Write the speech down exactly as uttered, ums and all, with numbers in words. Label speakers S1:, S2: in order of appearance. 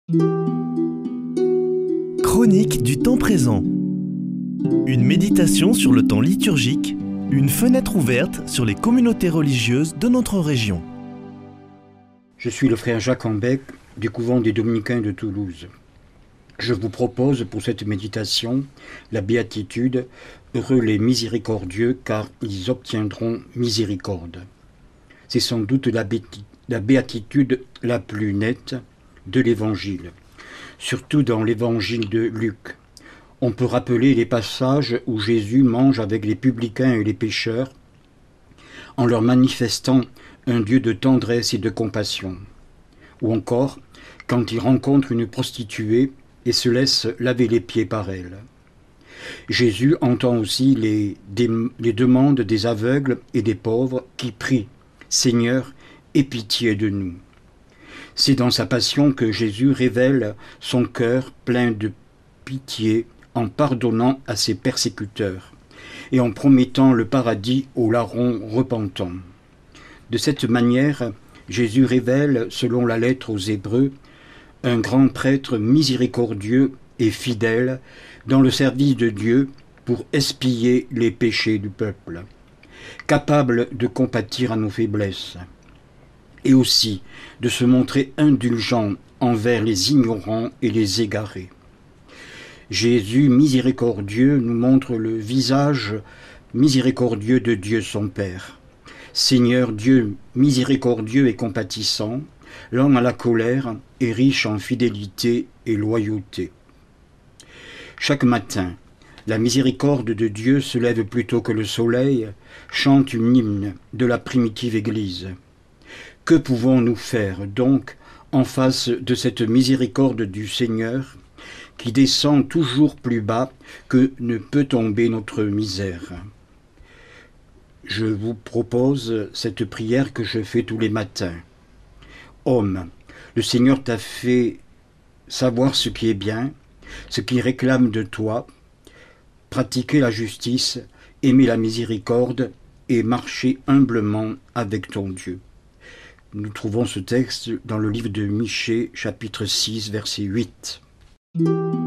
S1: Chronique du temps présent. Une méditation sur le temps liturgique, une fenêtre ouverte sur les communautés religieuses de notre région.
S2: Je suis le frère Jacques Ambec du couvent des Dominicains de Toulouse. Je vous propose pour cette méditation la béatitude « Heureux les miséricordieux car ils obtiendront miséricorde ». C'est sans doute la, bé- la béatitude la plus nette de l'Évangile, surtout dans l'Évangile de Luc. On peut rappeler les passages où Jésus mange avec les publicains et les pécheurs en leur manifestant un Dieu de tendresse et de compassion. Ou encore, quand il rencontre une prostituée et se laisse laver les pieds par elle. Jésus entend aussi les, des, les demandes des aveugles et des pauvres qui prient « Seigneur, aie pitié de nous ». C'est dans sa passion que Jésus révèle son cœur plein de pitié en pardonnant à ses persécuteurs et en promettant le paradis aux larrons repentants. De cette manière, Jésus révèle, selon la lettre aux Hébreux, un grand prêtre miséricordieux et fidèle dans le service de Dieu pour expier les péchés du peuple, capable de compatir à nos faiblesses et aussi de se montrer indulgent envers les ignorants et les égarés. Jésus miséricordieux nous montre le visage miséricordieux de Dieu son Père. Seigneur Dieu miséricordieux et compatissant, lent à la colère et riche en fidélité et loyauté. Chaque matin, la miséricorde de Dieu se lève plus tôt que le soleil, chante une hymne de la primitive Église. Que pouvons-nous faire donc en face de cette miséricorde du Seigneur qui descend toujours plus bas que ne peut tomber notre misère? Je vous propose cette prière que je fais tous les matins. Homme, le Seigneur t'a fait savoir ce qui est bien, ce qu'il réclame de toi, pratiquer la justice, aimer la miséricorde et marcher humblement avec ton Dieu. Nous trouvons ce texte dans le livre de Michée, chapitre six, verset huit.